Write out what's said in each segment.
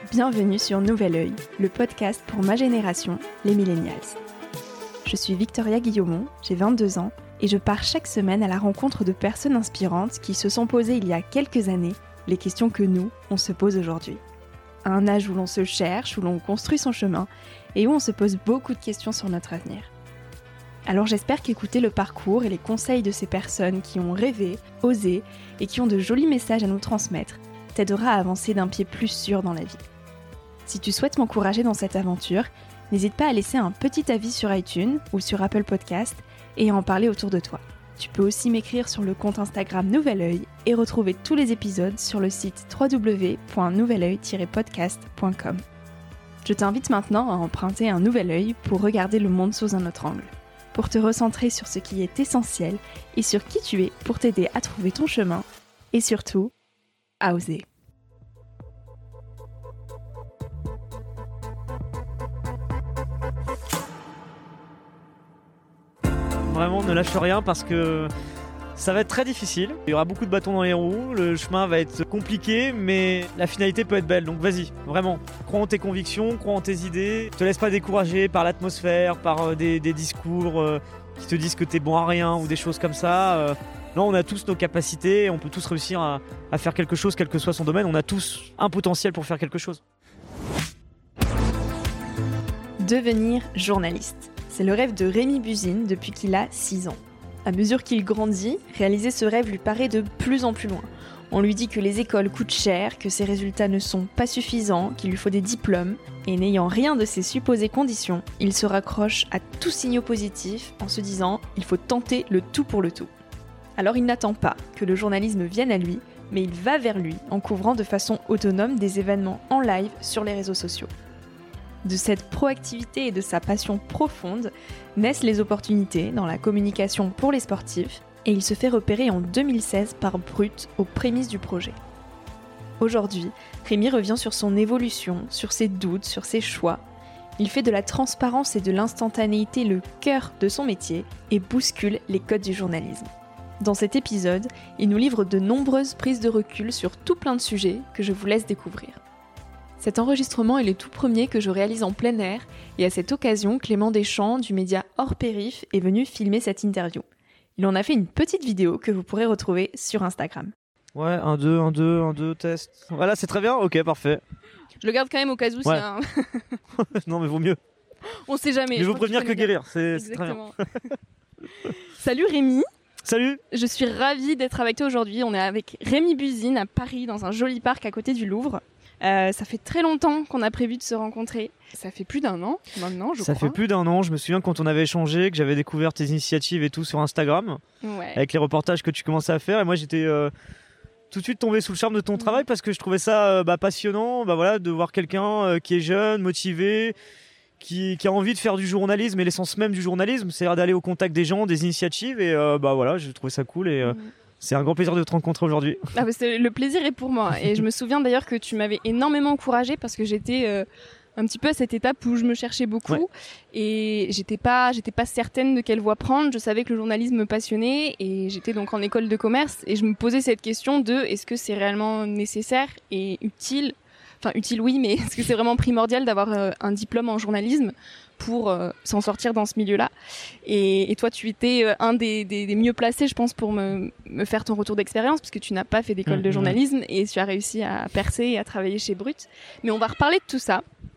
Bienvenue sur Nouvel Oeil, le podcast pour ma génération, les millennials. Je suis Victoria Guillaumont, j'ai 22 ans et je pars chaque semaine à la rencontre de personnes inspirantes qui se sont posées il y a quelques années les questions que nous, on se pose aujourd'hui. À un âge où l'on se cherche, où l'on construit son chemin et où on se pose beaucoup de questions sur notre avenir. Alors j'espère qu'écouter le parcours et les conseils de ces personnes qui ont rêvé, osé et qui ont de jolis messages à nous transmettre t'aidera à avancer d'un pied plus sûr dans la vie. Si tu souhaites m'encourager dans cette aventure, n'hésite pas à laisser un petit avis sur iTunes ou sur Apple Podcast et à en parler autour de toi. Tu peux aussi m'écrire sur le compte Instagram Nouvel Oeil et retrouver tous les épisodes sur le site www.nouveloeil-podcast.com. Je t'invite maintenant à emprunter un nouvel œil pour regarder le monde sous un autre angle, pour te recentrer sur ce qui est essentiel et sur qui tu es pour t'aider à trouver ton chemin et surtout, à oser. Vraiment, ne lâche rien parce que ça va être très difficile. Il y aura beaucoup de bâtons dans les roues, le chemin va être compliqué, mais la finalité peut être belle. Donc vas-y, vraiment, crois en tes convictions, crois en tes idées. Ne te laisse pas décourager par l'atmosphère, par des discours qui te disent que t'es bon à rien ou des choses comme ça. Non, on a tous nos capacités, on peut tous réussir à faire quelque chose, quel que soit son domaine. On a tous un potentiel pour faire quelque chose. Devenir journaliste. C'est le rêve de Rémi Buzine depuis qu'il a 6 ans. À mesure qu'il grandit, réaliser ce rêve lui paraît de plus en plus loin. On lui dit que les écoles coûtent cher, que ses résultats ne sont pas suffisants, qu'il lui faut des diplômes. Et n'ayant rien de ces supposées conditions, il se raccroche à tout signaux positif en se disant « il faut tenter le tout pour le tout ». Alors il n'attend pas que le journalisme vienne à lui, mais il va vers lui en couvrant de façon autonome des événements en live sur les réseaux sociaux. De cette proactivité et de sa passion profonde naissent les opportunités dans la communication pour les sportifs et il se fait repérer en 2016 par Brut aux prémices du projet. Aujourd'hui, Rémi revient sur son évolution, sur ses doutes, sur ses choix. Il fait de la transparence et de l'instantanéité le cœur de son métier et bouscule les codes du journalisme. Dans cet épisode, il nous livre de nombreuses prises de recul sur tout plein de sujets que je vous laisse découvrir. Cet enregistrement est le tout premier que je réalise en plein air et à cette occasion, Clément Deschamps du média Hors Périph est venu filmer cette interview. Il en a fait une petite vidéo que vous pourrez retrouver sur Instagram. Ouais, 1, 2, test. Voilà, c'est très bien, ok, parfait. Je le garde quand même au cas où, ouais. Non mais vaut mieux. On sait jamais. Il vaut prévenir que guérir, c'est très bien. Salut Rémi. Salut. Je suis ravie d'être avec toi aujourd'hui. On est avec Rémi Buzine à Paris, dans un joli parc à côté du Louvre. Ça fait très longtemps qu'on a prévu de se rencontrer. Ça fait plus d'1 an maintenant, je crois. Ça fait plus d'1 an. Je me souviens quand on avait échangé, que j'avais découvert tes initiatives et tout sur Instagram, avec les reportages que tu commençais à faire. Et moi, j'étais tout de suite tombé sous le charme de ton travail parce que je trouvais ça passionnant, voilà, de voir quelqu'un qui est jeune, motivé, qui a envie de faire du journalisme et l'essence même du journalisme, c'est-à-dire d'aller au contact des gens, des initiatives. Et voilà, j'ai trouvé ça cool et c'est un grand plaisir de te rencontrer aujourd'hui. Ah, le plaisir est pour moi. Et je me souviens d'ailleurs que tu m'avais énormément encouragée parce que j'étais un petit peu à cette étape où je me cherchais beaucoup et j'étais pas certaine de quelle voie prendre. Je savais que le journalisme me passionnait et j'étais donc en école de commerce et je me posais cette question de est-ce que c'est réellement nécessaire et utile. Enfin, utile oui, mais est-ce que c'est vraiment primordial d'avoir un diplôme en journalisme pour s'en sortir dans ce milieu-là. Et toi, tu étais un des mieux placés, je pense, pour me faire ton retour d'expérience, parce que tu n'as pas fait d'école de journalisme et tu as réussi à percer et à travailler chez Brut. Mais on va reparler de tout ça.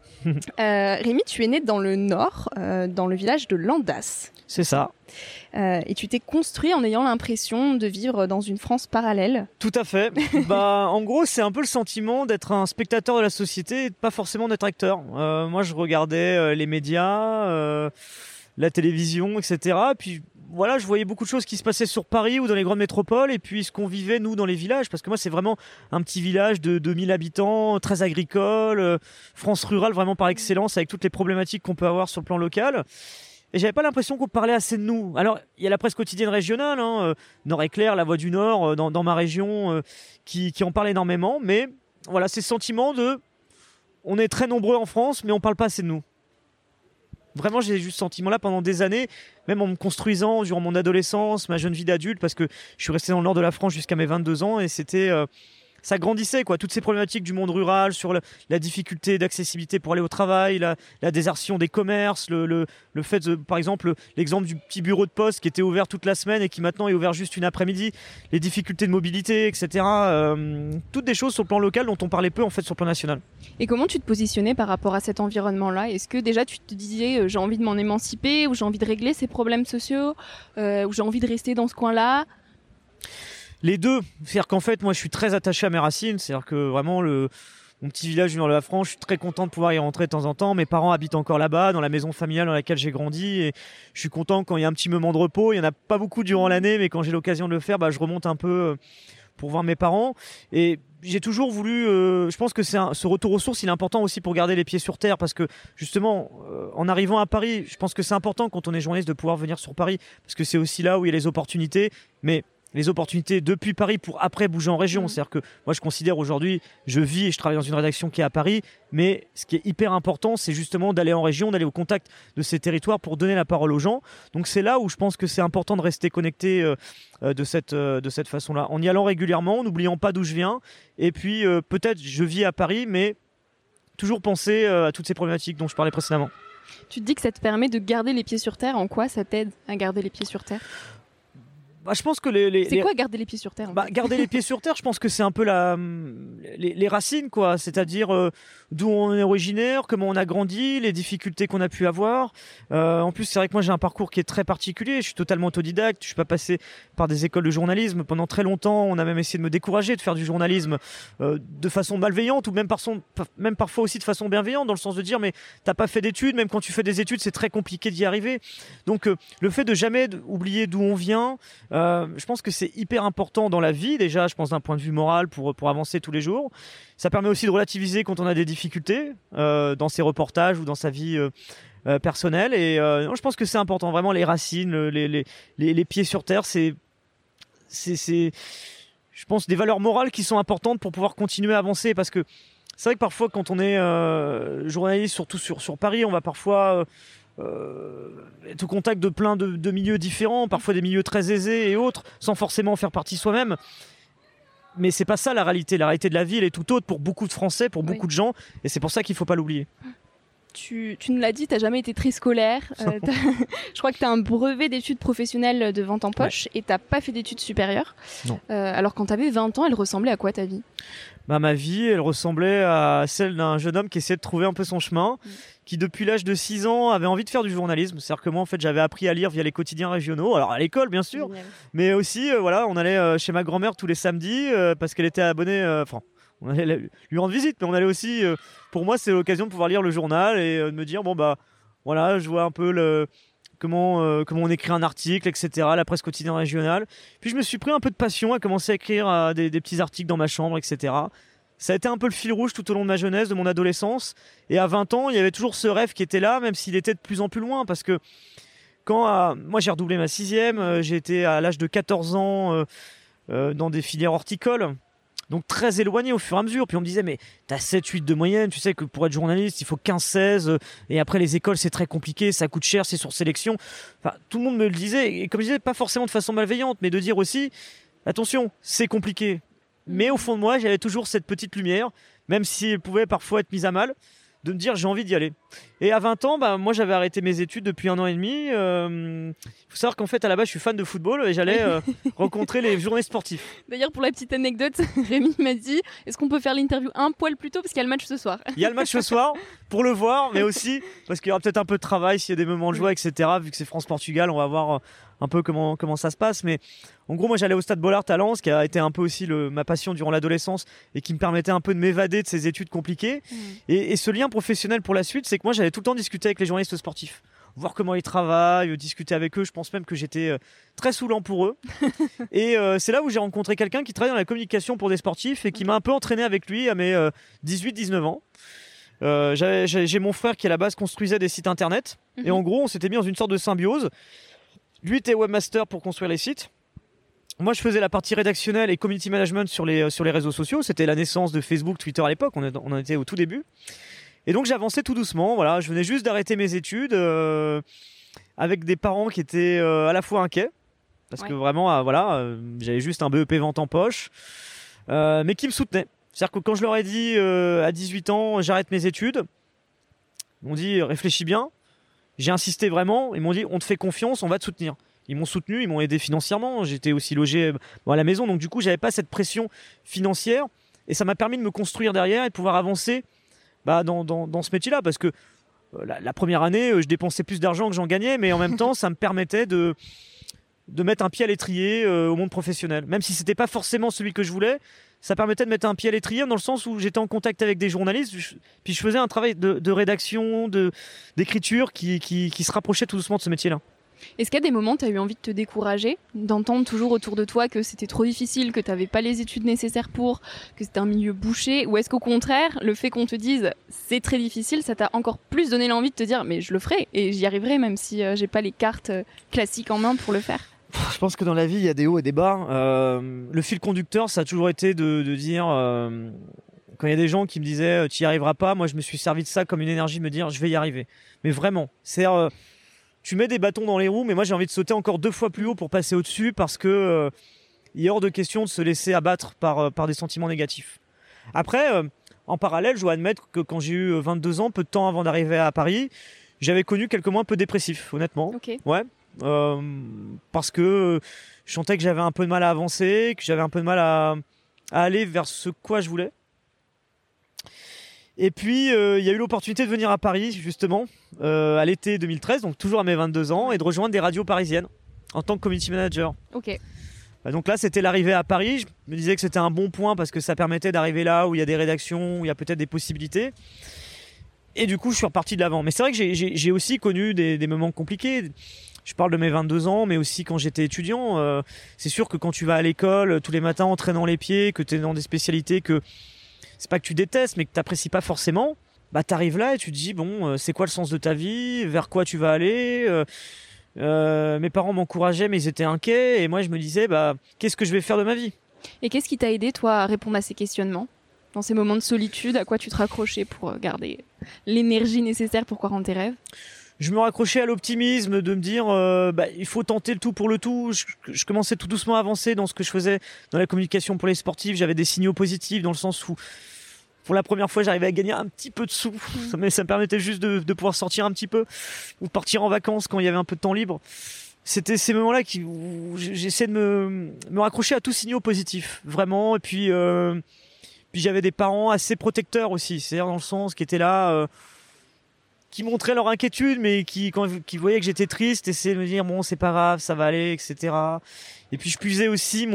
Rémi, tu es né dans le Nord, dans le village de Landas. C'est ça. Et tu t'es construit en ayant l'impression de vivre dans une France parallèle. Tout à fait. En gros, c'est un peu le sentiment d'être un spectateur de la société et pas forcément d'être acteur. Moi, je regardais les médias, la télévision, etc. Puis voilà, je voyais beaucoup de choses qui se passaient sur Paris ou dans les grandes métropoles et puis ce qu'on vivait, nous, dans les villages. Parce que moi, c'est vraiment un petit village de 2000 habitants, très agricole, France rurale vraiment par excellence, avec toutes les problématiques qu'on peut avoir sur le plan local. Et j'avais pas l'impression qu'on parlait assez de nous. Alors, il y a la presse quotidienne régionale, Nord-Éclair, La Voix du Nord, dans ma région, qui en parle énormément. Mais voilà, c'est ce sentiment de... On est très nombreux en France, mais on parle pas assez de nous. Vraiment, j'ai eu ce sentiment-là pendant des années, même en me construisant durant mon adolescence, ma jeune vie d'adulte, parce que je suis resté dans le nord de la France jusqu'à mes 22 ans, et c'était ça grandissait, quoi. Toutes ces problématiques du monde rural, sur la difficulté d'accessibilité pour aller au travail, la désertion des commerces, le fait de, par exemple, l'exemple du petit bureau de poste qui était ouvert toute la semaine et qui maintenant est ouvert juste une après-midi, les difficultés de mobilité, etc. Toutes des choses sur le plan local dont on parlait peu en fait sur le plan national. Et comment tu te positionnais par rapport à cet environnement-là? Est-ce que déjà tu te disais j'ai envie de m'en émanciper, ou j'ai envie de régler ces problèmes sociaux, ou j'ai envie de rester dans ce coin-là? Les deux, c'est-à-dire qu'en fait moi je suis très attaché à mes racines, c'est-à-dire que vraiment mon petit village du nord de la France, je suis très content de pouvoir y rentrer de temps en temps. Mes parents habitent encore là-bas, dans la maison familiale dans laquelle j'ai grandi, et je suis content quand il y a un petit moment de repos. Il n'y en a pas beaucoup durant l'année, mais quand j'ai l'occasion de le faire, je remonte un peu pour voir mes parents. Et j'ai toujours voulu, je pense que ce retour aux sources, il est important aussi pour garder les pieds sur terre, parce que justement, en arrivant à Paris, je pense que c'est important quand on est journaliste de pouvoir venir sur Paris, parce que c'est aussi là où il y a les opportunités, mais les opportunités depuis Paris pour après bouger en région. C'est-à-dire que moi je considère aujourd'hui, je vis et je travaille dans une rédaction qui est à Paris, mais ce qui est hyper important, c'est justement d'aller en région, d'aller au contact de ces territoires pour donner la parole aux gens. Donc c'est là où je pense que c'est important de rester connecté de cette façon-là, en y allant régulièrement, n'oubliant pas d'où je viens. Et puis peut-être je vis à Paris, mais toujours penser à toutes ces problématiques dont je parlais précédemment. Tu te dis que ça te permet de garder les pieds sur terre. En quoi ça t'aide à garder les pieds sur terre? Je pense que c'est quoi garder les pieds sur terre garder les pieds sur terre, je pense que c'est un peu les racines, quoi. C'est-à-dire d'où on est originaire, comment on a grandi, les difficultés qu'on a pu avoir. En plus, c'est vrai que moi j'ai un parcours qui est très particulier. Je suis totalement autodidacte. Je suis pas passé par des écoles de journalisme. Pendant très longtemps, on a même essayé de me décourager de faire du journalisme de façon malveillante, ou même parfois aussi de façon bienveillante, dans le sens de dire mais t'as pas fait d'études. Même quand tu fais des études, c'est très compliqué d'y arriver. Donc le fait de jamais oublier d'où on vient. Je pense que c'est hyper important dans la vie, déjà, je pense d'un point de vue moral pour avancer tous les jours. Ça permet aussi de relativiser quand on a des difficultés dans ses reportages ou dans sa vie personnelle. Et je pense que c'est important, vraiment les racines, les pieds sur terre, c'est je pense des valeurs morales qui sont importantes pour pouvoir continuer à avancer. Parce que c'est vrai que parfois quand on est journaliste, surtout sur Paris, on va parfois être au contact de plein de milieux différents, parfois des milieux très aisés et autres, sans forcément en faire partie soi-même. Mais c'est pas ça la réalité. La réalité de la vie, elle est tout autre pour beaucoup de Français, pour beaucoup de gens, et c'est pour ça qu'il faut pas l'oublier. Tu nous l'as dit, tu n'as jamais été très scolaire. Je crois que tu as un brevet d'études professionnelles de vente en poche, et tu n'as pas fait d'études supérieures. Non. Alors quand tu avais 20 ans, elle ressemblait à quoi ta vie? Ma vie, elle ressemblait à celle d'un jeune homme qui essayait de trouver un peu son chemin, qui depuis l'âge de 6 ans avait envie de faire du journalisme. C'est-à-dire que moi, en fait, j'avais appris à lire via les quoitidiens régionaux, alors à l'école bien sûr, mais aussi on allait chez ma grand-mère tous les samedis parce qu'elle était abonnée, on allait lui rendre visite, mais on allait aussi, pour moi c'est l'occasion de pouvoir lire le journal et de me dire je vois un peu comment on écrit un article, etc., la presse quotidienne régionale. Puis je me suis pris un peu de passion à commencer à écrire des petits articles dans ma chambre, etc. Ça a été un peu le fil rouge tout au long de ma jeunesse, de mon adolescence. Et à 20 ans, il y avait toujours ce rêve qui était là, même s'il était de plus en plus loin. Parce que moi j'ai redoublé ma 6e, j'ai été à l'âge de 14 ans dans des filières horticoles. Donc très éloigné au fur et à mesure. Puis on me disait mais t'as 7-8 de moyenne, tu sais que pour être journaliste il faut 15-16, et après les écoles c'est très compliqué, ça coûte cher, c'est sur sélection. Tout le monde me le disait, et comme je disais, pas forcément de façon malveillante, mais de dire aussi attention, c'est compliqué. Mais au fond de moi j'avais toujours cette petite lumière, même si elle pouvait parfois être mise à mal, de me dire j'ai envie d'y aller. Et à 20 ans, moi j'avais arrêté mes études depuis 1 an et demi. Il faut savoir qu'en fait à la base je suis fan de football et j'allais rencontrer les journées sportifs. D'ailleurs pour la petite anecdote, Rémi m'a dit est-ce qu'on peut faire l'interview un poil plus tôt parce qu'il y a le match ce soir. Il y a le match ce soir pour le voir, mais aussi parce qu'il y aura peut-être un peu de travail s'il y a des moments de joie, etc. Vu que c'est France-Portugal, on va voir un peu comment ça se passe. Mais en gros moi j'allais au Stade Bollaert à Lens, qui a été un peu aussi ma passion durant l'adolescence et qui me permettait un peu de m'évader de ces études compliquées. Et ce lien professionnel pour la suite, c'est que moi j'allais tout le temps discuter avec les journalistes sportifs, voir comment ils travaillent, discuter avec eux. Je pense même que j'étais très saoulant pour eux. Et c'est là où j'ai rencontré quelqu'un qui travaille dans la communication pour des sportifs et qui m'a un peu entraîné avec lui à mes 18-19 ans. J'ai mon frère qui à la base construisait des sites internet, et en gros on s'était mis dans une sorte de symbiose. Lui était webmaster pour construire les sites. Moi, je faisais la partie rédactionnelle et community management sur les réseaux sociaux. C'était la naissance de Facebook, Twitter à l'époque. On en était au tout début. Et donc, j'avançais tout doucement. Voilà, je venais juste d'arrêter mes études avec des parents qui étaient à la fois inquiets. Parce que vraiment, j'avais juste un BEP vente en poche. mais qui me soutenaient. C'est-à-dire que quand je leur ai dit à 18 ans, j'arrête mes études, ils m'ont dit réfléchis bien. J'ai insisté vraiment. Ils m'ont dit on te fait confiance, on va te soutenir. Ils m'ont soutenu, ils m'ont aidé financièrement. J'étais aussi logé à la maison, donc du coup j'avais pas cette pression financière et ça m'a permis de me construire derrière et de pouvoir avancer dans ce métier-là, parce que la première année je dépensais plus d'argent que j'en gagnais, mais en même temps ça me permettait de mettre un pied à l'étrier au monde professionnel, même si c'était pas forcément celui que je voulais. Ça permettait de mettre un pied à l'étrier dans le sens où j'étais en contact avec des journalistes, puis je faisais un travail de rédaction, d'écriture qui se rapprochait tout doucement de ce métier-là. Est-ce qu'il y a des moments où tu as eu envie de te décourager, d'entendre toujours autour de toi que c'était trop difficile, que tu n'avais pas les études nécessaires pour, que c'était un milieu bouché, ou est-ce qu'au contraire, le fait qu'on te dise c'est très difficile, ça t'a encore plus donné l'envie de te dire mais je le ferai et j'y arriverai même si j'ai pas les cartes classiques en main pour le faire? Je pense que dans la vie, il y a des hauts et des bas. Le fil conducteur, ça a toujours été de dire, quand il y a des gens qui me disaient tu n'y arriveras pas, moi je me suis servi de ça comme une énergie de me dire je vais y arriver. Mais vraiment, c'est-à-dire, tu mets des bâtons dans les roues, mais moi j'ai envie de sauter encore 2 fois plus haut pour passer au-dessus, parce que il est hors de question de se laisser abattre par des sentiments négatifs. Après, en parallèle, je dois admettre que quand j'ai eu 22 ans, peu de temps avant d'arriver à Paris, j'avais connu quelques mois un peu dépressifs, honnêtement. Okay. Ouais. Parce que je sentais que j'avais un peu de mal à avancer, que j'avais un peu de mal à aller vers ce quoi je voulais. Et puis il y a eu l'opportunité de venir à Paris justement à l'été 2013, donc toujours à mes 22 ans, et de rejoindre des radios parisiennes en tant que community manager. Ok. Donc là c'était l'arrivée à Paris. Je me disais que c'était un bon point parce que ça permettait d'arriver là où il y a des rédactions, où il y a peut-être des possibilités. Et du coup je suis reparti de l'avant. Mais c'est vrai que j'ai aussi connu des moments compliqués. Je parle de mes 22 ans, mais aussi quand j'étais étudiant. C'est sûr que quand tu vas à l'école tous les matins en traînant les pieds, que tu es dans des spécialités que c'est pas que tu détestes, mais que tu n'apprécies pas forcément, tu arrives là et tu te dis, bon, c'est quoi le sens de ta vie? Vers quoi tu vas aller? Mes parents m'encourageaient, mais ils étaient inquiets. Et moi, je me disais, qu'est-ce que je vais faire de ma vie? Et qu'est-ce qui t'a aidé, toi, à répondre à ces questionnements? Dans ces moments de solitude, à quoi tu te raccrochais pour garder l'énergie nécessaire pour croire en tes rêves? Je me raccrochais à l'optimisme de me dire il faut tenter le tout pour le tout. Je commençais tout doucement à avancer dans ce que je faisais dans la communication pour les sportifs. J'avais des signaux positifs dans le sens où pour la première fois j'arrivais à gagner un petit peu de sous, mais ça me permettait juste de pouvoir sortir un petit peu ou partir en vacances quand il y avait un peu de temps libre. C'était ces moments-là où j'essaie de me raccrocher à tout signaux positif, vraiment. Et puis j'avais des parents assez protecteurs aussi, c'est-à-dire dans le sens qui étaient là, qui montraient leur inquiétude, mais qui voyaient que j'étais triste, essayaient de me dire bon c'est pas grave, ça va aller, etc. Et puis je puisais aussi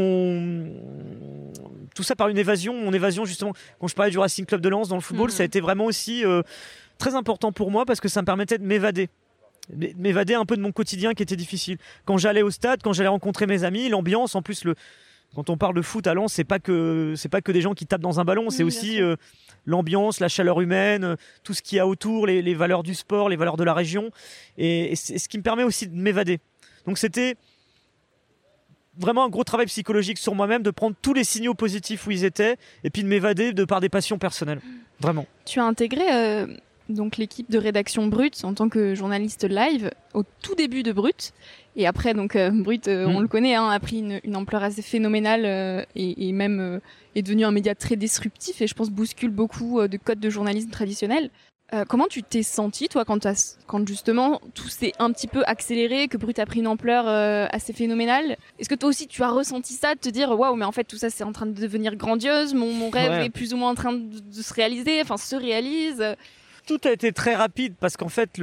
tout ça par mon évasion justement. Quand je parlais du Racing Club de Lens dans le football, ça a été vraiment aussi très important pour moi parce que ça me permettait de m'évader un peu de mon quotidien qui était difficile. Quand j'allais au stade, quand j'allais rencontrer mes amis, l'ambiance, en plus quand on parle de foot à Lens, c'est pas que des gens qui tapent dans un ballon, c'est aussi l'ambiance, la chaleur humaine, tout ce qu'il y a autour, les valeurs du sport, les valeurs de la région, et c'est ce qui me permet aussi de m'évader. Donc c'était vraiment un gros travail psychologique sur moi-même, de prendre tous les signaux positifs où ils étaient, et puis de m'évader par des passions personnelles. Vraiment. Tu as intégré donc l'équipe de rédaction Brut en tant que journaliste live au tout début de Brut. Et après, donc Brut, on le connaît, a pris une ampleur assez phénoménale et même est devenu un média très disruptif et je pense bouscule beaucoup de codes de journalisme traditionnel. Comment tu t'es senti, toi, quand justement tout s'est un petit peu accéléré, que Brut a pris une ampleur assez phénoménale? Est-ce que toi aussi tu as ressenti ça, de te dire waouh, mais en fait tout ça c'est en train de devenir grandiose, mon rêve est plus ou moins en train de se réaliser, enfin se réalise? Tout a été très rapide parce qu'en fait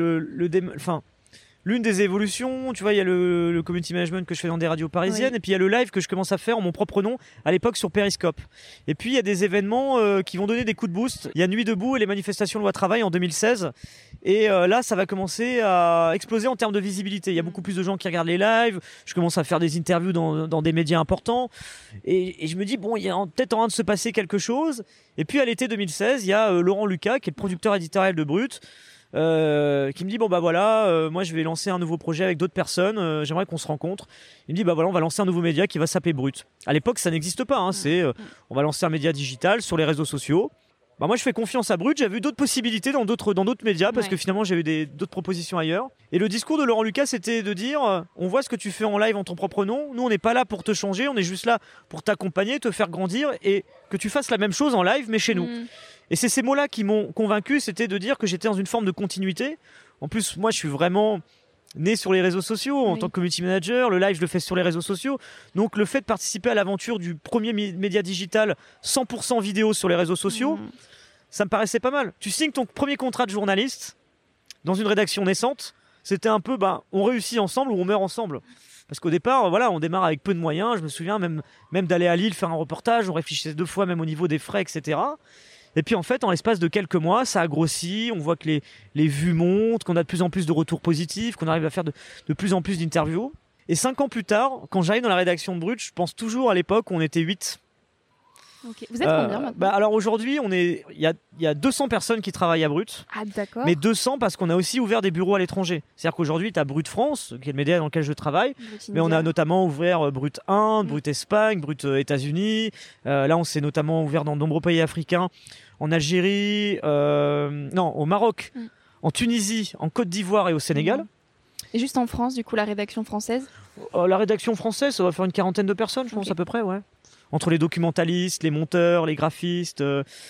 l'une des évolutions, tu vois, il y a le community management que je fais dans des radios parisiennes, et puis il y a le live que je commence à faire en mon propre nom à l'époque sur Periscope. Et puis il y a des événements qui vont donner des coups de boost. Il y a Nuit debout et les manifestations loi travail en 2016. Et là, ça va commencer à exploser en termes de visibilité. Il y a beaucoup plus de gens qui regardent les lives. Je commence à faire des interviews dans des médias importants. Et je me dis, bon, il y a peut-être en train de se passer quelque chose. Et puis à l'été 2016, il y a Laurent Lucas, qui est le producteur éditorial de Brut, qui me dit moi je vais lancer un nouveau projet avec d'autres personnes, j'aimerais qu'on se rencontre. Il me dit on va lancer un nouveau média qui va s'appeler Brut. À l'époque ça n'existe pas, on va lancer un média digital sur les réseaux sociaux moi je fais confiance à Brut, j'avais vu d'autres possibilités dans d'autres médias parce que finalement j'ai eu d'autres propositions ailleurs. Et le discours de Laurent Lucas c'était de dire on voit ce que tu fais en live en ton propre nom, nous on n'est pas là pour te changer, on est juste là pour t'accompagner, te faire grandir et que tu fasses la même chose en live mais chez nous. Et c'est ces mots-là qui m'ont convaincu, c'était de dire que j'étais dans une forme de continuité. En plus moi je suis vraiment né sur les réseaux sociaux en tant que community manager, le live je le fais sur les réseaux sociaux, donc le fait de participer à l'aventure du premier média digital 100% vidéo sur les réseaux sociaux, ça me paraissait pas mal. Tu signes ton premier contrat de journaliste dans une rédaction naissante, c'était un peu on réussit ensemble ou on meurt ensemble. Parce qu'au départ, voilà, on démarre avec peu de moyens, je me souviens même d'aller à Lille faire un reportage, on réfléchissait 2 fois même au niveau des frais, etc. Et puis en fait, en l'espace de quelques mois, ça a grossi, on voit que les vues montent, qu'on a de plus en plus de retours positifs, qu'on arrive à faire de plus en plus d'interviews. Et 5 ans plus tard, quand j'arrive dans la rédaction de Brut, je pense toujours à l'époque où on était 8. Okay. Vous êtes combien maintenant ? Alors aujourd'hui, il y a 200 personnes qui travaillent à Brut. Ah d'accord. Mais 200 parce qu'on a aussi ouvert des bureaux à l'étranger. C'est-à-dire qu'aujourd'hui, tu as Brut France, qui est le média dans lequel je travaille. Mais on a notamment ouvert Brut Inde, Brut Espagne, Brut États-Unis. Là, on s'est notamment ouvert dans de nombreux pays africains. En Algérie, au Maroc, en Tunisie, en Côte d'Ivoire et au Sénégal. Et juste en France, du coup, la rédaction française ? La rédaction française, ça va faire une 40aine de personnes, je pense, à peu près, ouais. Entre les documentalistes, les monteurs, les graphistes,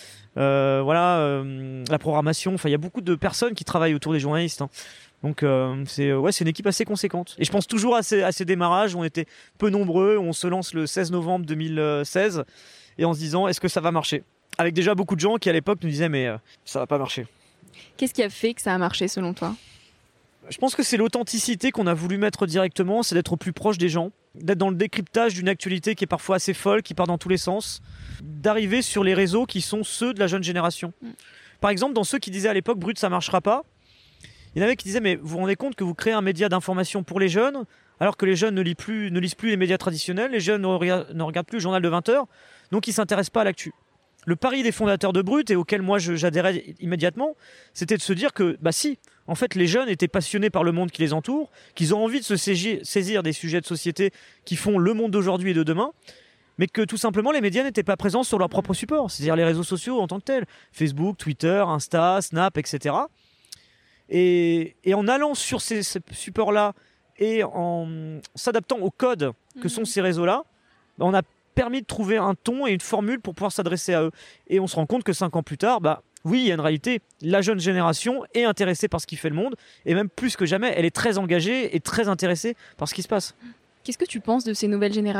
la programmation. Enfin, il y a beaucoup de personnes qui travaillent autour des journalistes. Hein. Donc, c'est une équipe assez conséquente. Et je pense toujours à ces démarrages où on était peu nombreux. On se lance le 16 novembre 2016 et en se disant, est-ce que ça va marcher ? Avec déjà beaucoup de gens qui, à l'époque, nous disaient, mais ça va pas marcher. Qu'est-ce qui a fait que ça a marché, selon toi ? Je pense que c'est l'authenticité qu'on a voulu mettre directement, c'est d'être au plus proche des gens, d'être dans le décryptage d'une actualité qui est parfois assez folle, qui part dans tous les sens, d'arriver sur les réseaux qui sont ceux de la jeune génération. Par exemple, dans ceux qui disaient à l'époque « Brut, ça marchera pas », il y en avait qui disaient « Mais vous vous rendez compte que vous créez un média d'information pour les jeunes, alors que les jeunes ne lisent plus les médias traditionnels, les jeunes ne regardent plus le journal de 20h, donc ils ne s'intéressent pas à l'actu. » Le pari des fondateurs de Brut, et auquel moi j'adhérais immédiatement, c'était de se dire que, si, en fait, les jeunes étaient passionnés par le monde qui les entoure, qu'ils ont envie de se saisir des sujets de société qui font le monde d'aujourd'hui et de demain, mais que tout simplement les médias n'étaient pas présents sur leur propre support, c'est-à-dire les réseaux sociaux en tant que tels, Facebook, Twitter, Insta, Snap, etc. Et en allant sur ces supports-là et en s'adaptant aux codes que sont ces réseaux-là, on a permis de trouver un ton et une formule pour pouvoir s'adresser à eux. Et on se rend compte que 5 ans plus tard, oui, il y a une réalité. La jeune génération est intéressée par ce qui fait le monde, et même plus que jamais, elle est très engagée et très intéressée par ce qui se passe. Qu'est-ce que tu penses de ces nouvelles générations ?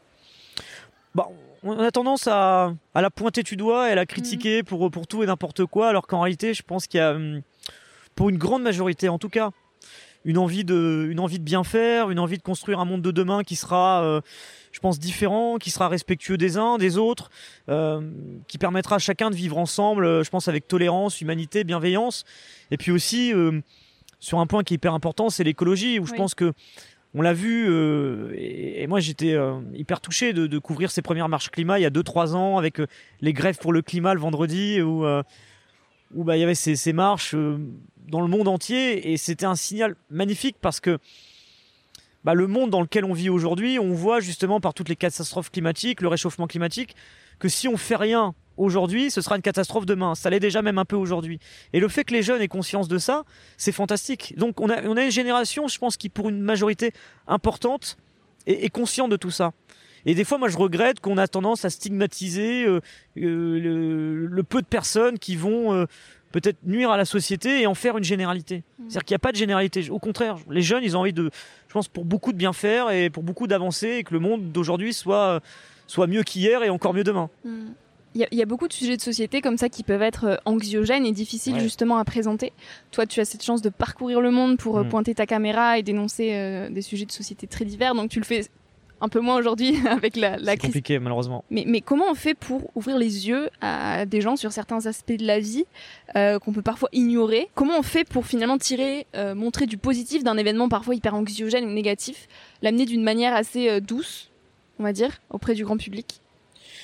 On a tendance à la pointer du doigt et à la critiquer pour tout et n'importe quoi, alors qu'en réalité, je pense qu'il y a, pour une grande majorité en tout cas, une envie de bien faire, une envie de construire un monde de demain qui sera, je pense, différent, qui sera respectueux des uns, des autres, qui permettra à chacun de vivre ensemble, je pense, avec tolérance, humanité, bienveillance. Et puis aussi, sur un point qui est hyper important, c'est l'écologie, où je pense que on l'a vu, et moi j'étais hyper touché de couvrir ces premières marches climat il y a 2-3 ans, avec les grèves pour le climat le vendredi, où il y avait ces marches dans le monde entier, et c'était un signal magnifique parce que le monde dans lequel on vit aujourd'hui, on voit justement par toutes les catastrophes climatiques, le réchauffement climatique, que si on fait rien aujourd'hui, ce sera une catastrophe demain. Ça l'est déjà même un peu aujourd'hui. Et le fait que les jeunes aient conscience de ça, c'est fantastique. Donc on a une génération, je pense, qui pour une majorité importante est consciente de tout ça. Et des fois, moi, je regrette qu'on a tendance à stigmatiser le peu de personnes qui vont peut-être nuire à la société et en faire une généralité. C'est-à-dire qu'il n'y a pas de généralité. Au contraire, les jeunes, ils ont envie je pense, pour beaucoup de bien faire et pour beaucoup d'avancer, et que le monde d'aujourd'hui soit mieux qu'hier et encore mieux demain. Il y a beaucoup de sujets de société comme ça qui peuvent être anxiogènes et difficiles justement à présenter. Toi, tu as cette chance de parcourir le monde pour pointer ta caméra et dénoncer des sujets de société très divers. Donc tu le fais un peu moins aujourd'hui avec la crise. C'est compliqué, malheureusement. Mais comment on fait pour ouvrir les yeux à des gens sur certains aspects de la vie qu'on peut parfois ignorer ? Comment on fait pour finalement montrer du positif d'un événement parfois hyper anxiogène ou négatif, l'amener d'une manière assez douce, on va dire, auprès du grand public ?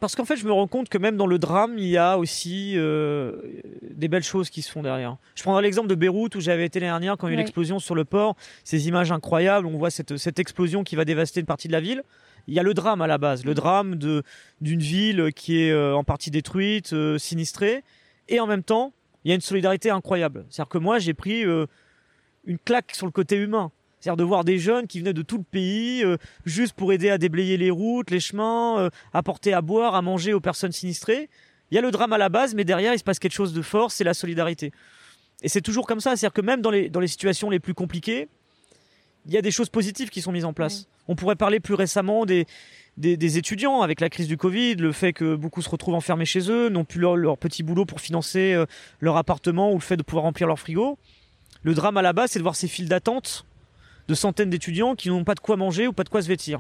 parce qu'en fait, je me rends compte que même dans le drame, il y a aussi des belles choses qui se font derrière. Je prendrai l'exemple de Beyrouth où j'avais été l'année dernière quand il y a eu l'explosion sur le port. Ces images incroyables, on voit cette explosion qui va dévaster une partie de la ville. Il y a le drame à la base, le drame d'une ville qui est en partie détruite, sinistrée. Et en même temps, il y a une solidarité incroyable. C'est-à-dire que moi, j'ai pris une claque sur le côté humain. C'est-à-dire de voir des jeunes qui venaient de tout le pays juste pour aider à déblayer les routes, les chemins, apporter à boire, à manger aux personnes sinistrées. Il y a le drame à la base, mais derrière, il se passe quelque chose de fort, c'est la solidarité. Et c'est toujours comme ça. C'est-à-dire que même dans les situations les plus compliquées, il y a des choses positives qui sont mises en place. Oui. On pourrait parler plus récemment des étudiants avec la crise du Covid, le fait que beaucoup se retrouvent enfermés chez eux, n'ont plus leur petit boulot pour financer leur appartement ou le fait de pouvoir remplir leur frigo. Le drame à la base, c'est de voir ces files d'attente de centaines d'étudiants qui n'ont pas de quoi manger ou pas de quoi se vêtir.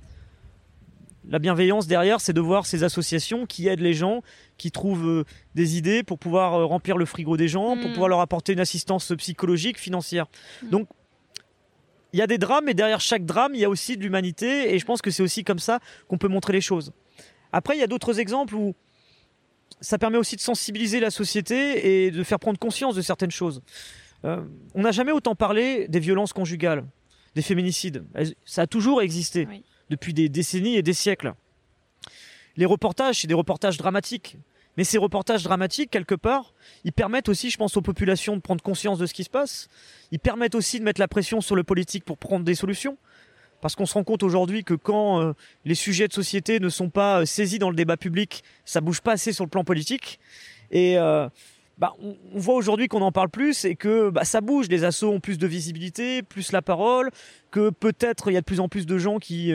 La bienveillance derrière, c'est de voir ces associations qui aident les gens, qui trouvent des idées pour pouvoir remplir le frigo des gens, pour pouvoir leur apporter une assistance psychologique, financière. Donc, il y a des drames, et derrière chaque drame, il y a aussi de l'humanité, et je pense que c'est aussi comme ça qu'on peut montrer les choses. Après, il y a d'autres exemples où ça permet aussi de sensibiliser la société et de faire prendre conscience de certaines choses. On n'a jamais autant parlé des violences conjugales, des féminicides. Ça a toujours existé, depuis des décennies et des siècles. Les reportages, c'est des reportages dramatiques. Mais ces reportages dramatiques, quelque part, ils permettent aussi, je pense, aux populations de prendre conscience de ce qui se passe. Ils permettent aussi de mettre la pression sur le politique pour prendre des solutions. Parce qu'on se rend compte aujourd'hui que quand les sujets de société ne sont pas saisis dans le débat public, ça bouge pas assez sur le plan politique. Et on voit aujourd'hui qu'on en parle plus et que ça bouge. Les assos ont plus de visibilité, plus la parole, que peut-être il y a de plus en plus de gens qui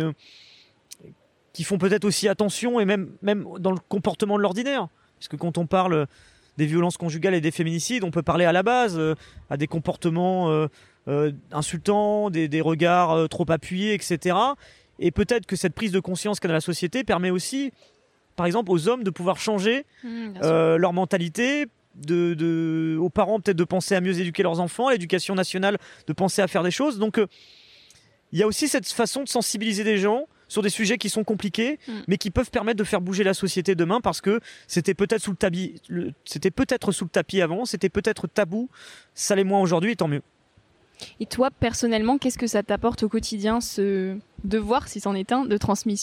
font peut-être aussi attention et même dans le comportement de l'ordinaire. Parce que quand on parle des violences conjugales et des féminicides, on peut parler à la base à des comportements insultants, des regards trop appuyés, etc. Et peut-être que cette prise de conscience qu'a dans la société permet aussi, par exemple, aux hommes de pouvoir changer leur mentalité, aux parents peut-être de penser à mieux éduquer leurs enfants, à l'éducation nationale de penser à faire des choses. Donc il y a aussi cette façon de sensibiliser des gens sur des sujets qui sont compliqués, mais qui peuvent permettre de faire bouger la société demain, parce que c'était peut-être sous le tapis avant, c'était peut-être tabou, ça l'est moins aujourd'hui, et tant mieux. Et toi, personnellement, qu'est-ce que ça t'apporte au quotidien, ce devoir, si c'en est un, de transmission ?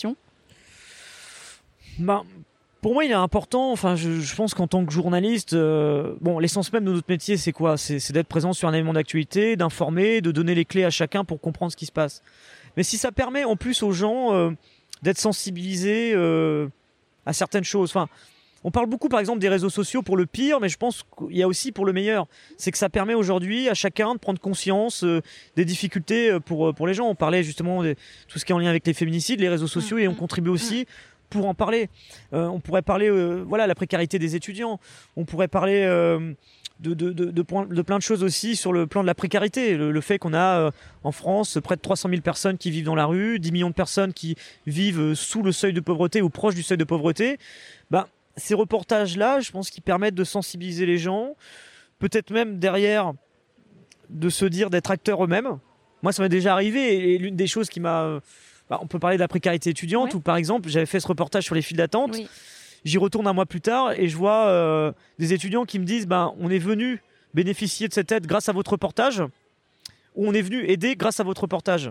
Pour moi, il est important. Enfin, je pense qu'en tant que journaliste, l'essence même de notre métier, c'est quoi ? C'est d'être présent sur un événement d'actualité, d'informer, de donner les clés à chacun pour comprendre ce qui se passe. Mais si ça permet en plus aux gens d'être sensibilisés à certaines choses. Enfin, on parle beaucoup, par exemple, des réseaux sociaux pour le pire, mais je pense qu'il y a aussi pour le meilleur. C'est que ça permet aujourd'hui à chacun de prendre conscience des difficultés pour les gens. On parlait justement de tout ce qui est en lien avec les féminicides, les réseaux sociaux, et on contribue aussi pour en parler. On pourrait parler la précarité des étudiants. On pourrait parler de plein de choses aussi sur le plan de la précarité. Le fait qu'on a en France près de 300 000 personnes qui vivent dans la rue, 10 millions de personnes qui vivent sous le seuil de pauvreté ou proche du seuil de pauvreté. Ces reportages-là, je pense qu'ils permettent de sensibiliser les gens, peut-être même derrière de se dire d'être acteurs eux-mêmes. Moi, ça m'est déjà arrivé, et l'une des choses qui m'a... on peut parler de la précarité étudiante, où par exemple, j'avais fait ce reportage sur les files d'attente. Oui. J'y retourne un mois plus tard et je vois des étudiants qui me disent on est venu bénéficier de cette aide grâce à votre reportage, ou on est venu aider grâce à votre reportage.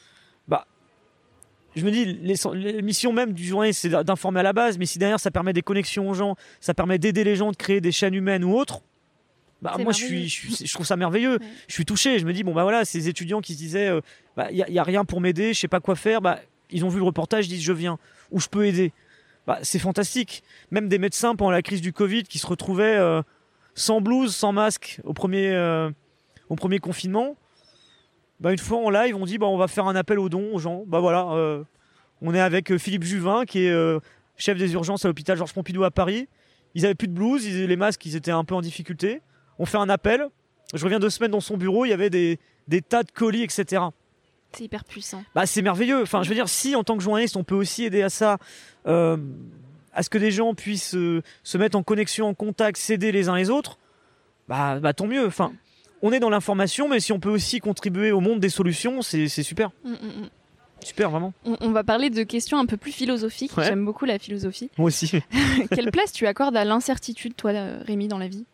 Je me dis, les missions même du journaliste, c'est d'informer à la base, mais si derrière ça permet des connexions aux gens, ça permet d'aider les gens, de créer des chaînes humaines ou autres, moi je trouve ça merveilleux. Ouais. Je suis touché, je me dis ces étudiants qui se disaient y a rien pour m'aider, je sais pas quoi faire, ils ont vu le reportage, ils disent je viens, ou je peux aider. C'est fantastique. Même des médecins pendant la crise du Covid qui se retrouvaient sans blouse, sans masque au premier confinement. Une fois en live, on dit on va faire un appel aux dons aux gens. On est avec Philippe Juvin qui est chef des urgences à l'hôpital Georges Pompidou à Paris. Ils avaient plus de blouse, les masques, ils étaient un peu en difficulté. On fait un appel. Je reviens 2 semaines dans son bureau, il y avait des tas de colis, etc. C'est hyper puissant. C'est merveilleux. Enfin, je veux dire, si en tant que journaliste, on peut aussi aider à ça, à ce que des gens puissent se mettre en connexion, en contact, s'aider les uns les autres, tant mieux. Enfin, on est dans l'information, mais si on peut aussi contribuer au monde des solutions, c'est super. super, vraiment. On va parler de questions un peu plus philosophiques. Ouais. J'aime beaucoup la philosophie. Moi aussi. Quelle place tu accordes à l'incertitude, toi, Rémi, dans la vie?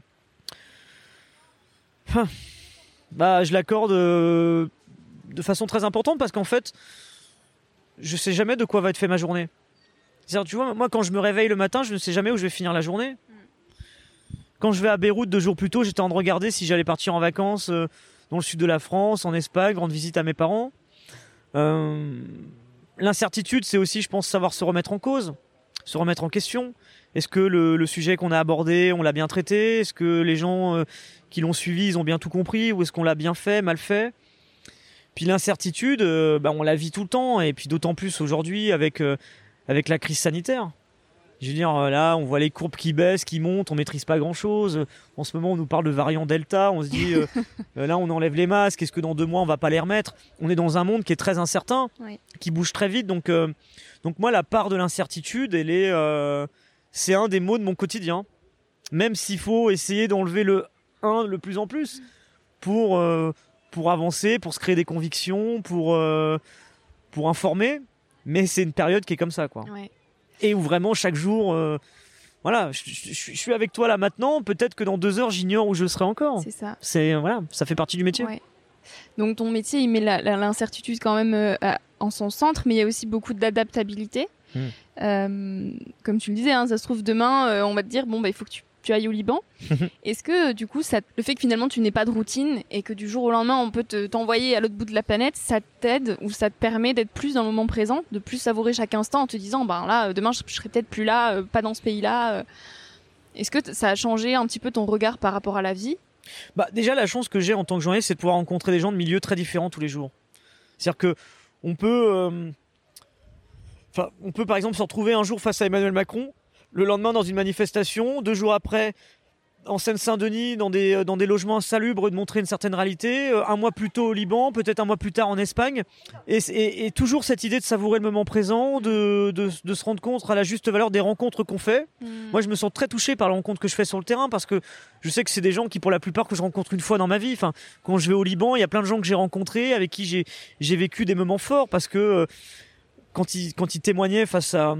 Je l'accorde de façon très importante parce qu'en fait, je sais jamais de quoi va être fait ma journée. C'est-à-dire, tu vois, moi, quand je me réveille le matin, je ne sais jamais où je vais finir la journée. Quand je vais à Beyrouth 2 jours plus tôt, j'étais en train de regarder si j'allais partir en vacances dans le sud de la France, en Espagne, rendre visite à mes parents. L'incertitude, c'est aussi, je pense, savoir se remettre en cause, se remettre en question. Est-ce que le sujet qu'on a abordé, on l'a bien traité? Est-ce que les gens qui l'ont suivi, ils ont bien tout compris? Ou est-ce qu'on l'a bien fait, mal fait? Puis l'incertitude, on la vit tout le temps, et puis d'autant plus aujourd'hui avec la crise sanitaire. Je veux dire, là, on voit les courbes qui baissent, qui montent, on maîtrise pas grand-chose. En ce moment, on nous parle de variant Delta, on se dit, là, on enlève les masques, est-ce que dans 2 mois, on va pas les remettre? On est dans un monde qui est très incertain, Oui. qui bouge très vite, donc moi, la part de l'incertitude, c'est un des mots de mon quotidien. Même s'il faut essayer d'enlever le 1 le plus en plus pour avancer, pour se créer des convictions, pour informer. Mais c'est une période qui est comme ça, quoi. Ouais. Et où vraiment chaque jour, je suis avec toi là maintenant. Peut-être que dans 2 heures, j'ignore où je serai encore. C'est ça. Ça fait partie du métier. Ouais. Donc ton métier, il met l'incertitude quand même en son centre, mais il y a aussi beaucoup d'adaptabilité. Comme tu le disais, ça se trouve demain, on va te dire il faut que tu ailles au Liban. Est-ce que du coup, le fait que finalement tu n'aies pas de routine et que du jour au lendemain on peut t'envoyer à l'autre bout de la planète, ça t'aide ou ça te permet d'être plus dans le moment présent, de plus savourer chaque instant en te disant là demain je serai peut-être plus là, pas dans ce pays-là. Est-ce que ça a changé un petit peu ton regard par rapport à la vie? Déjà, la chance que j'ai en tant que journaliste, c'est de pouvoir rencontrer des gens de milieux très différents tous les jours. C'est-à-dire que on peut par exemple se retrouver un jour face à Emmanuel Macron, le lendemain dans une manifestation, 2 jours après en Seine-Saint-Denis dans des logements insalubres, de montrer une certaine réalité, 1 mois plus tôt au Liban, peut-être 1 mois plus tard en Espagne, et toujours cette idée de savourer le moment présent, de se rendre compte à la juste valeur des rencontres qu'on fait. Moi, je me sens très touché par les rencontres que je fais sur le terrain, parce que je sais que c'est des gens qui, pour la plupart, que je rencontre une fois dans ma vie. Enfin, quand je vais au Liban, il y a plein de gens que j'ai rencontrés, avec qui j'ai vécu des moments forts, parce que quand ils témoignaient face à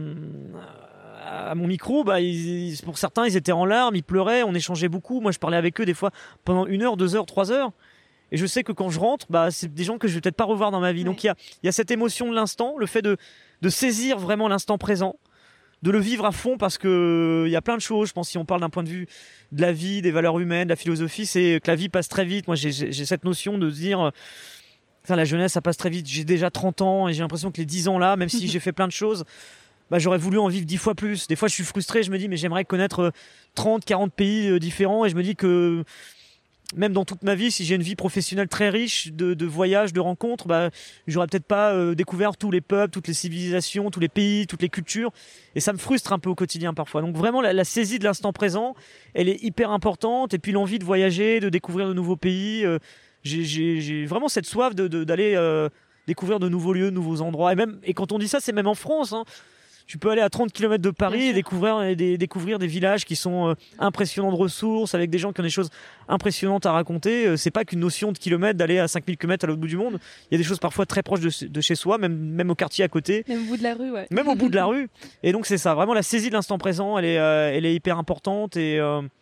mon micro, pour certains, ils étaient en larmes, ils pleuraient, on échangeait beaucoup. Moi, je parlais avec eux des fois pendant 1 heure, 2 heures, 3 heures. Et je sais que quand je rentre, c'est des gens que je vais peut-être pas revoir dans ma vie. Ouais. Donc il y a cette émotion de l'instant, le fait de saisir vraiment l'instant présent, de le vivre à fond, parce que il y a plein de choses. Je pense, si on parle d'un point de vue de la vie, des valeurs humaines, de la philosophie, c'est que la vie passe très vite. Moi, j'ai cette notion de se dire, la jeunesse, ça passe très vite. J'ai déjà 30 ans et j'ai l'impression que les 10 ans là, même si j'ai fait plein de choses, j'aurais voulu en vivre 10 fois plus. Des fois, je suis frustré, je me dis, mais j'aimerais connaître 30, 40 pays différents, et je me dis que même dans toute ma vie, si j'ai une vie professionnelle très riche de voyages, de rencontres, j'aurais peut-être pas découvert tous les peuples, toutes les civilisations, tous les pays, toutes les cultures, et ça me frustre un peu au quotidien parfois. Donc vraiment, la saisie de l'instant présent, elle est hyper importante, et puis l'envie de voyager, de découvrir de nouveaux pays. J'ai vraiment cette soif d'aller découvrir de nouveaux lieux, de nouveaux endroits, et quand on dit ça, c'est même en France, Tu peux aller à 30 km de Paris et découvrir des villages qui sont impressionnants de ressources, avec des gens qui ont des choses impressionnantes à raconter. C'est pas qu'une notion de kilomètre, d'aller à 5000 km à l'autre bout du monde. Il y a des choses parfois très proches de chez soi, même au quartier à côté. Même au bout de la rue, ouais. Même au bout de la rue. Et donc c'est ça, vraiment la saisie de l'instant présent, elle est hyper importante, et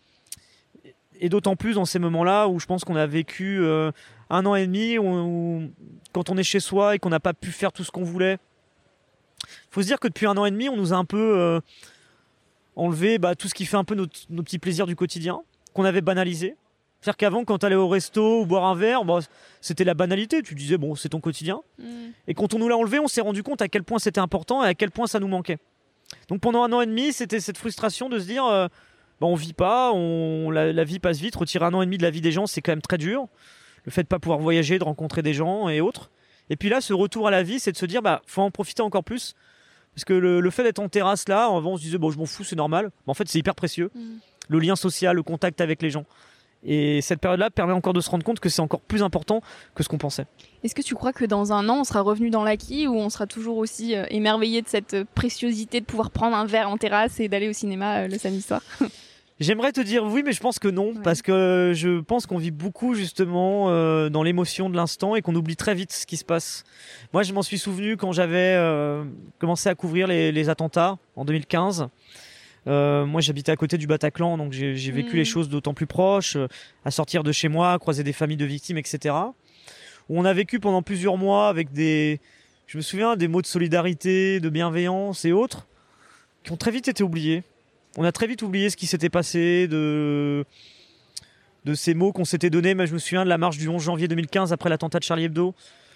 d'autant plus dans ces moments-là où je pense qu'on a vécu 1 an et demi, où quand on est chez soi et qu'on n'a pas pu faire tout ce qu'on voulait. Faut se dire que depuis 1 an et demi, on nous a un peu enlevé tout ce qui fait un peu nos petits plaisirs du quotidien, qu'on avait banalisé. C'est-à-dire qu'avant, quand tu allais au resto ou boire un verre, c'était la banalité. Tu disais, bon, c'est ton quotidien. Et quand on nous l'a enlevé, on s'est rendu compte à quel point c'était important et à quel point ça nous manquait. Donc pendant 1 an et demi, c'était cette frustration de se dire, on vit pas, la vie passe vite. Retirer 1 an et demi de la vie des gens, c'est quand même très dur. Le fait de pas pouvoir voyager, de rencontrer des gens et autres. Et puis là, ce retour à la vie, c'est de se dire, faut en profiter encore plus. Parce que le fait d'être en terrasse là, avant on se disait, je m'en fous, c'est normal. Mais en fait, c'est hyper précieux. Le lien social, le contact avec les gens. Et cette période-là permet encore de se rendre compte que c'est encore plus important que ce qu'on pensait. Est-ce que tu crois que dans 1 an, on sera revenu dans l'acquis, ou on sera toujours aussi émerveillé de cette préciosité de pouvoir prendre un verre en terrasse et d'aller au cinéma le samedi soir? J'aimerais te dire oui, mais je pense que non, parce que je pense qu'on vit beaucoup justement dans l'émotion de l'instant et qu'on oublie très vite ce qui se passe. Moi, je m'en suis souvenu quand j'avais commencé à couvrir les attentats en 2015. Moi, j'habitais à côté du Bataclan, donc j'ai vécu les choses d'autant plus proches, à sortir de chez moi, à croiser des familles de victimes, etc. Où on a vécu pendant plusieurs mois avec je me souviens, des mots de solidarité, de bienveillance et autres, qui ont très vite été oubliés. On a très vite oublié ce qui s'était passé, de ces mots qu'on s'était donnés. Mais je me souviens de la marche du 11 janvier 2015 après l'attentat de Charlie Hebdo.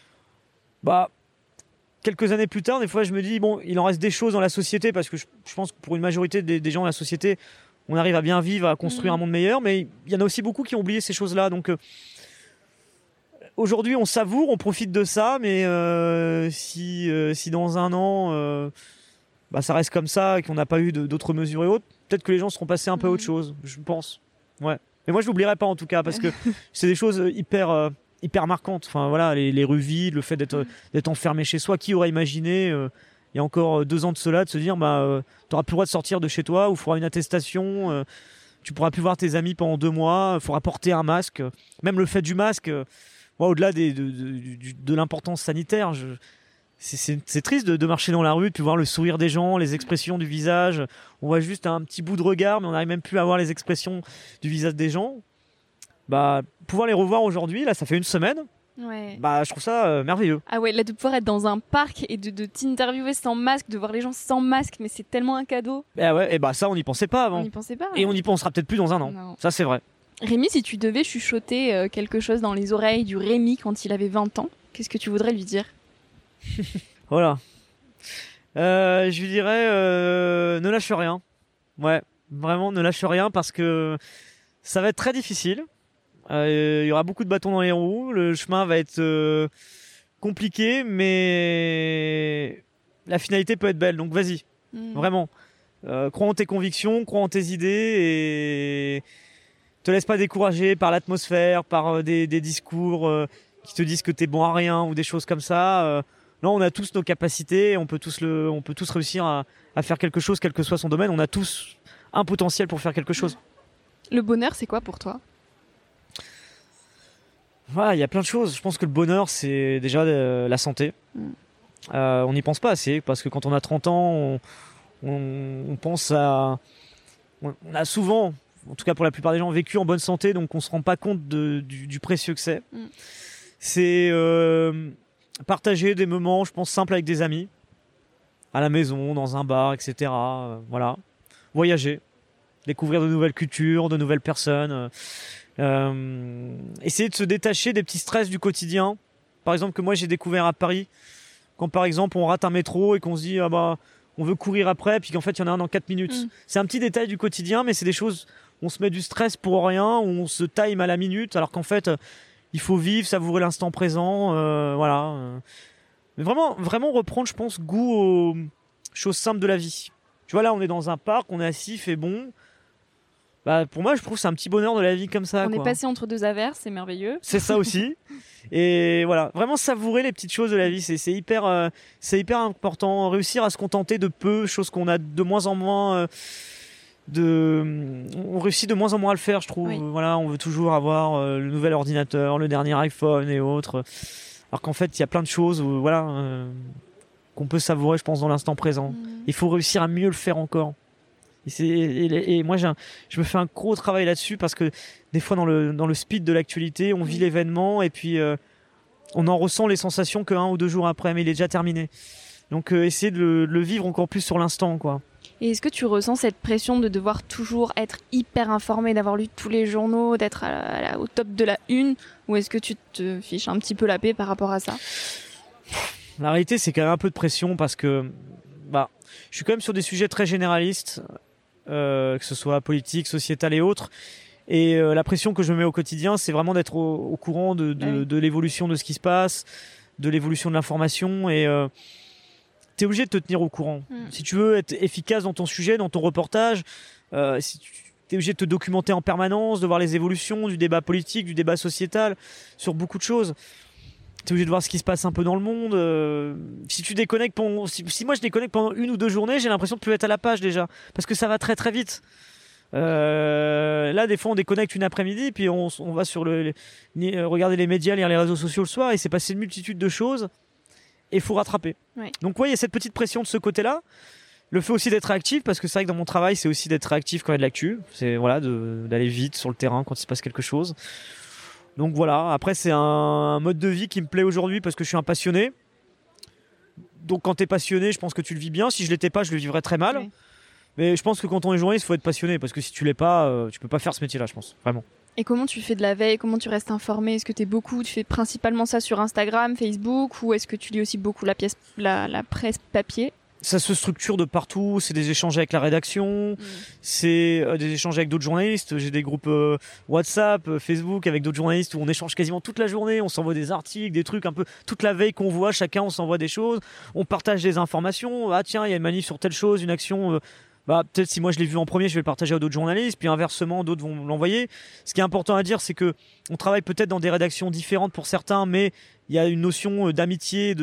Quelques années plus tard, des fois, je me dis, bon, il en reste des choses dans la société, parce que je pense que pour une majorité des gens dans la société, on arrive à bien vivre, à construire un monde meilleur, mais il y en a aussi beaucoup qui ont oublié ces choses-là. Donc, aujourd'hui, on savoure, on profite de ça, mais si dans un an... ça reste comme ça et qu'on n'a pas eu d'autres mesures et autres, peut-être que les gens seront passés un peu à autre chose, je pense. Ouais. Mais moi, je l'oublierai pas en tout cas, parce que c'est des choses hyper marquantes. Enfin voilà, les rues vides, le fait d'être enfermé chez soi. Qui aurait imaginé il y a encore 2 ans de cela, de se dire t'auras plus le droit de sortir de chez toi, ou il faudra une attestation, tu pourras plus voir tes amis pendant 2 mois, il faudra porter un masque. Même le fait du masque, au-delà de l'importance sanitaire, c'est triste de marcher dans la rue, de puis voir le sourire des gens, les expressions du visage. On voit juste un petit bout de regard, mais on n'arrive même plus à voir les expressions du visage des gens. Pouvoir les revoir aujourd'hui, là, ça fait 1 semaine. Ouais. Je trouve ça merveilleux. Ah ouais, là, de pouvoir être dans un parc et de t'interviewer sans masque, de voir les gens sans masque, mais c'est tellement un cadeau. Ça, on n'y pensait pas avant. On n'y pensait pas. Et on n'y pensera peut-être plus dans 1 an. Non. Ça, c'est vrai. Rémi, si tu devais chuchoter quelque chose dans les oreilles du Rémi quand il avait 20 ans, qu'est-ce que tu voudrais lui dire ? Voilà. Je lui dirais ne lâche rien. Ouais, vraiment ne lâche rien, parce que ça va être très difficile. Il y aura beaucoup de bâtons dans les roues. Le chemin va être compliqué, mais la finalité peut être belle. Donc vas-y, vraiment. Crois en tes convictions, crois en tes idées et te laisse pas décourager par l'atmosphère, par des discours qui te disent que t'es bon à rien ou des choses comme ça. Non, on a tous nos capacités, on peut tous réussir à faire quelque chose, quel que soit son domaine. On a tous un potentiel pour faire quelque chose. Le bonheur, c'est quoi pour toi ? Il y a plein de choses. Je pense que le bonheur, c'est déjà la santé. On n'y pense pas assez, parce que quand on a 30 ans, on pense à... On a souvent, en tout cas pour la plupart des gens, vécu en bonne santé, donc on ne se rend pas compte du précieux que c'est. C'est partager des moments, je pense, simples avec des amis, à la maison, dans un bar, etc. Voilà. Voyager, découvrir de nouvelles cultures, de nouvelles personnes. Essayer de se détacher des petits stress du quotidien. Par exemple, que moi j'ai découvert à Paris, quand par exemple on rate un métro et qu'on se dit on veut courir après, puis qu'en fait il y en a un dans 4 minutes. C'est un petit détail du quotidien, mais c'est des choses où on se met du stress pour rien, où on se time à la minute, alors qu'en fait il faut vivre, savourer l'instant présent. Voilà. Mais vraiment reprendre, je pense, goût aux choses simples de la vie. Tu vois, là on est dans un parc, on est assis, il fait bon. Pour moi, je trouve que c'est un petit bonheur de la vie comme ça. On est passé entre 2 averses, c'est merveilleux. C'est ça aussi. Et voilà, vraiment savourer les petites choses de la vie, c'est hyper important. Réussir à se contenter de peu, chose qu'on a de moins en moins. On réussit de moins en moins à le faire, je trouve. Oui. Voilà, on veut toujours avoir le nouvel ordinateur, le dernier iPhone et autres. Alors qu'en fait, il y a plein de choses qu'on peut savourer, je pense, dans l'instant présent. Il faut réussir à mieux le faire encore. Et moi je me fais un gros travail là-dessus, parce que des fois dans le speed de l'actualité, on vit l'événement et puis on en ressent les sensations que 1 ou 2 jours après, mais il est déjà terminé. Donc essayer de le vivre encore plus sur l'instant, quoi. Et est-ce que tu ressens cette pression de devoir toujours être hyper informé, d'avoir lu tous les journaux, d'être au top de la une, ou est-ce que tu te fiches un petit peu la paix par rapport à ça ? La réalité, c'est quand même un peu de pression, parce que je suis quand même sur des sujets très généralistes, que ce soit politique, sociétal et autres. Et la pression que je me mets au quotidien, c'est vraiment d'être au courant de l'évolution de ce qui se passe, de l'évolution de l'information. Et t'es obligé de te tenir au courant. Si tu veux être efficace dans ton sujet, dans ton reportage, si t'es obligé de te documenter en permanence, de voir les évolutions du débat politique, du débat sociétal, sur beaucoup de choses. T'es obligé de voir ce qui se passe un peu dans le monde. Si tu déconnectes si moi je déconnecte pendant 1 ou 2 journées, j'ai l'impression de plus être à la page déjà, parce que ça va très très vite. Là, des fois, on déconnecte une après-midi, puis on va regarder les médias, lire les réseaux sociaux le soir, et c'est passé une multitude de choses, et il faut rattraper. Ouais. Donc, il y a cette petite pression de ce côté-là. Le fait aussi d'être réactif, parce que c'est vrai que dans mon travail, c'est aussi d'être réactif quand il y a de l'actu. C'est d'aller vite sur le terrain quand il se passe quelque chose. Donc voilà, après, c'est un mode de vie qui me plaît aujourd'hui parce que je suis un passionné. Donc quand t'es passionné, je pense que tu le vis bien. Si je l'étais pas, je le vivrais très mal. Ouais. Mais je pense que quand on est journaliste, il faut être passionné parce que si tu l'es pas, tu peux pas faire ce métier-là, je pense, vraiment. Et comment tu fais de la veille? Comment tu restes informé? Est-ce que tu fais principalement ça sur Instagram, Facebook, ou est-ce que tu lis aussi beaucoup la presse papier? Ça se structure de partout, c'est des échanges avec la rédaction, c'est des échanges avec d'autres journalistes. J'ai des groupes WhatsApp, Facebook avec d'autres journalistes où on échange quasiment toute la journée, on s'envoie des articles, des trucs un peu toute la veille qu'on voit, chacun on s'envoie des choses, on partage des informations. Ah tiens, il y a une manif sur telle chose, une action, peut-être si moi je l'ai vu en premier, je vais le partager à d'autres journalistes, puis inversement d'autres vont l'envoyer. Ce qui est important à dire, c'est que on travaille peut-être dans des rédactions différentes pour certains, mais il y a une notion d'amitié,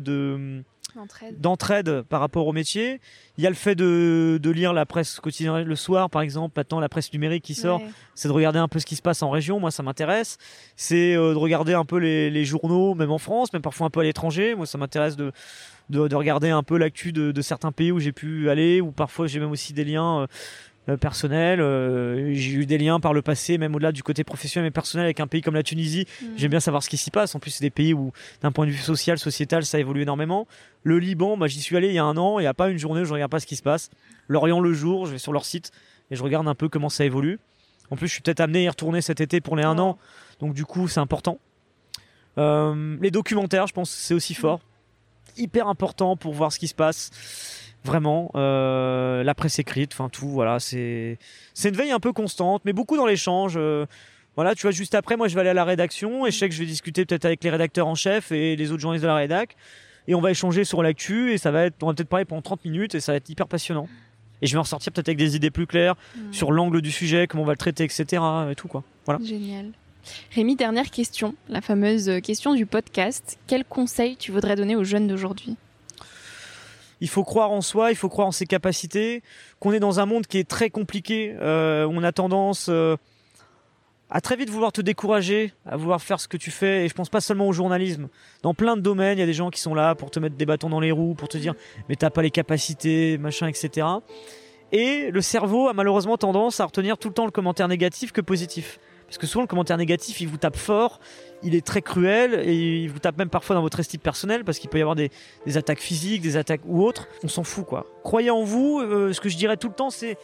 d'entraide par rapport au métier. Il y a le fait de lire la presse quotidienne le soir, par exemple. Maintenant, la presse numérique qui sort, c'est de regarder un peu ce qui se passe en région. Moi, ça m'intéresse. C'est de regarder un peu les journaux, même en France, même parfois un peu à l'étranger. Moi, ça m'intéresse de regarder un peu l'actu de certains pays où j'ai pu aller, ou parfois j'ai même aussi des liens personnel. J'ai eu des liens par le passé, même au-delà du côté professionnel et personnel, avec un pays comme la Tunisie. J'aime bien savoir ce qui s'y passe. En plus, c'est des pays où, d'un point de vue social, sociétal, ça évolue énormément. Le Liban, j'y suis allé il y a un an. Il n'y a pas une journée où je ne regarde pas ce qui se passe. L'Orient, le jour, je vais sur leur site et je regarde un peu comment ça évolue. En plus, je suis peut-être amené à y retourner cet été pour les 1 an. Donc, du coup, c'est important. Les documentaires, je pense, c'est aussi fort. Hyper important pour voir ce qui se passe. Vraiment, la presse écrite, enfin tout, voilà, c'est une veille un peu constante, mais beaucoup dans l'échange. Voilà, tu vois, juste après, moi je vais aller à la rédaction et je sais que je vais discuter peut-être avec les rédacteurs en chef et les autres journalistes de la rédac, et on va échanger sur l'actu et on va peut-être parler pendant 30 minutes et ça va être hyper passionnant. Et je vais en ressortir peut-être avec des idées plus claires sur l'angle du sujet, comment on va le traiter, etc. et tout, quoi. Voilà. Génial. Rémi, dernière question, la fameuse question du podcast. Quel conseil tu voudrais donner aux jeunes d'aujourd'hui ? Il faut croire en soi, il faut croire en ses capacités, qu'on est dans un monde qui est très compliqué, où on a tendance à très vite vouloir te décourager, à vouloir faire ce que tu fais, et je pense pas seulement au journalisme. Dans plein de domaines, il y a des gens qui sont là pour te mettre des bâtons dans les roues, pour te dire mais t'as pas les capacités, machin, etc. Et le cerveau a malheureusement tendance à retenir tout le temps le commentaire négatif que positif. Parce que souvent le commentaire négatif, il vous tape fort, il est très cruel et il vous tape même parfois dans votre estime personnelle parce qu'il peut y avoir des attaques physiques, des attaques ou autres. On s'en fout, quoi. Croyez en vous. Ce que je dirais tout le temps, c'est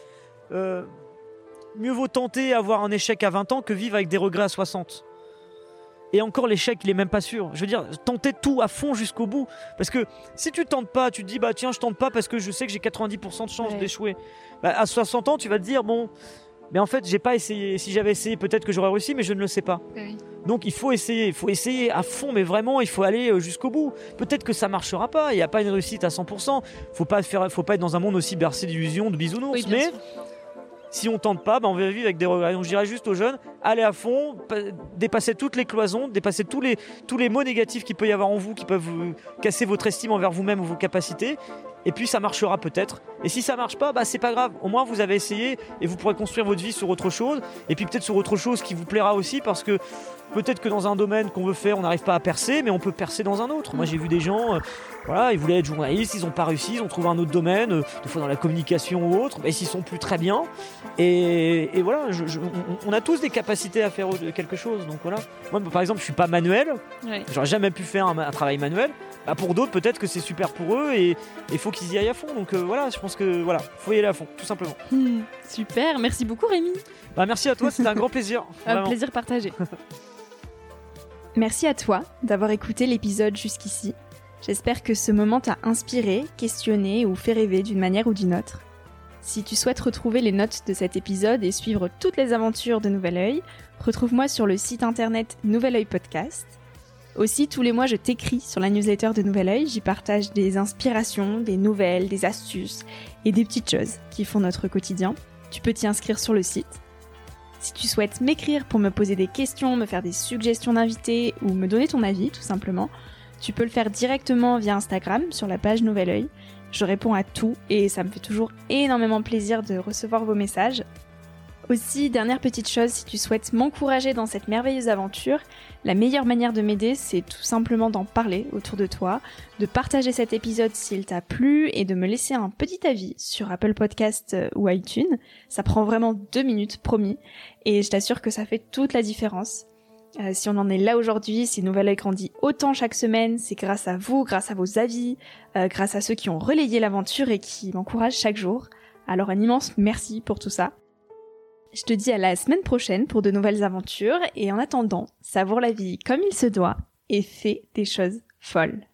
mieux vaut tenter avoir un échec à 20 ans que vivre avec des regrets à 60. Et encore, l'échec, il est même pas sûr. Je veux dire, tentez tout à fond jusqu'au bout. Parce que si tu tentes pas, tu te dis, tiens, je tente pas parce que je sais que j'ai 90% de chance d'échouer. À 60 ans, tu vas te dire, bon, mais en fait, j'ai pas essayé. Si j'avais essayé, peut-être que j'aurais réussi, mais je ne le sais pas. Oui. Donc, il faut essayer à fond, mais vraiment, il faut aller jusqu'au bout. Peut-être que ça marchera pas. Il n'y a pas une réussite à 100%. Faut pas être dans un monde aussi bercé d'illusions, de bisounours. Oui, mais si on tente pas, on va vivre avec des regrets. Donc, je dirais juste aux jeunes, allez à fond, dépassez toutes les cloisons, dépassez tous les mots négatifs qu'il peut y avoir en vous, qui peuvent vous casser votre estime envers vous-même ou vos capacités. Et puis ça marchera peut-être. Et si ça marche pas, c'est pas grave. Au moins vous avez essayé et vous pourrez construire votre vie sur autre chose. Et puis peut-être sur autre chose qui vous plaira aussi, parce que peut-être que dans un domaine qu'on veut faire, on n'arrive pas à percer, mais on peut percer dans un autre. Moi j'ai vu des gens, ils voulaient être journalistes, ils n'ont pas réussi, ils ont trouvé un autre domaine, des fois dans la communication ou autre, mais ils s'y sont plus très bien. Et voilà, on a tous des capacités à faire quelque chose. Donc voilà. Moi par exemple, je suis pas manuel, j'aurais jamais pu faire un travail manuel. Pour d'autres, peut-être que c'est super pour eux et il faut qu'ils y aillent à fond. Donc voilà, je pense que faut y aller à fond, tout simplement. Super, merci beaucoup Rémi. Merci à toi, c'était un grand plaisir. Un plaisir partagé. Merci à toi d'avoir écouté l'épisode jusqu'ici. J'espère que ce moment t'a inspiré, questionné ou fait rêver d'une manière ou d'une autre. Si tu souhaites retrouver les notes de cet épisode et suivre toutes les aventures de Nouvel Oeil, retrouve-moi sur le site internet Nouvel Oeil Podcast. Aussi, tous les mois, je t'écris sur la newsletter de Nouvel Oeil. J'y partage des inspirations, des nouvelles, des astuces et des petites choses qui font notre quotidien. Tu peux t'y inscrire sur le site. Si tu souhaites m'écrire pour me poser des questions, me faire des suggestions d'invités ou me donner ton avis, tout simplement, tu peux le faire directement via Instagram sur la page Nouvel Oeil. Je réponds à tout et ça me fait toujours énormément plaisir de recevoir vos messages. Aussi, dernière petite chose, si tu souhaites m'encourager dans cette merveilleuse aventure, la meilleure manière de m'aider, c'est tout simplement d'en parler autour de toi, de partager cet épisode s'il t'a plu et de me laisser un petit avis sur Apple Podcast ou iTunes. Ça prend vraiment 2 minutes, promis, et je t'assure que ça fait toute la différence. Si on en est là aujourd'hui, si Nouvelle Oeil grandit autant chaque semaine, c'est grâce à vous, grâce à vos avis, grâce à ceux qui ont relayé l'aventure et qui m'encouragent chaque jour. Alors un immense merci pour tout ça. Je te dis à la semaine prochaine pour de nouvelles aventures et en attendant, savoure la vie comme il se doit et fais des choses folles.